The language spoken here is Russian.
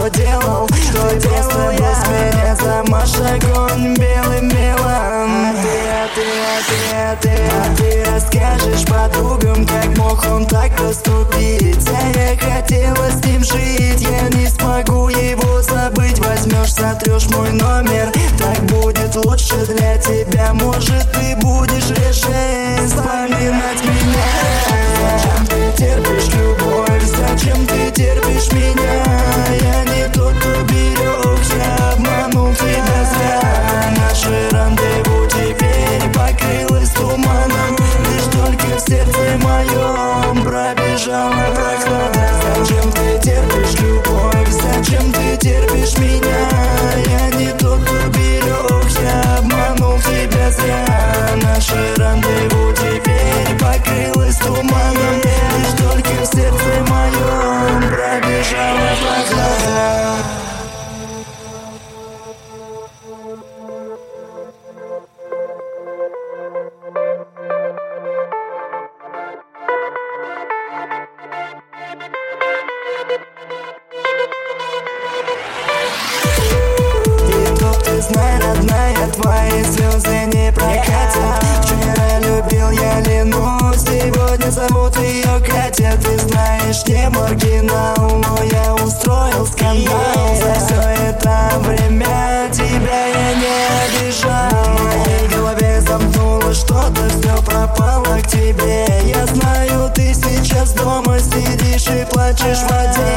что делал я? С меня замаш огонь белым мелом. Ты расскажешь подругам, как мог он так поступить. А я хотела с ним жить, я не смогу его забыть. Возьмешь, сотрешь мой номер, так будет лучше для тебя. Может, ты будешь реже вспоминать меня. Зачем ты терпишь любовь? Зачем ты терпишь меня? Я не тот, кто берегся, обманул тебя зря. Наше рандеву теперь покрылось туманом. Лишь только в сердце моем пробежала прохлада. Зачем ты терпишь любовь? Зачем ты терпишь меня? Я не тот, кто берегся, обманул тебя зря. Наше рандеву теперь покрылось туманом. Лишь только в сердце моем пробежала прохлада. Знай, родная, твои слезы не прокатят. Вчера любил я Лену, сегодня зовут ее Катя. Ты знаешь, не маргинал, но я устроил скандал. За все это время тебя я не обижал. В моей голове замкнуло что-то, все пропало к тебе. Я знаю, ты сейчас дома сидишь и плачешь в воде.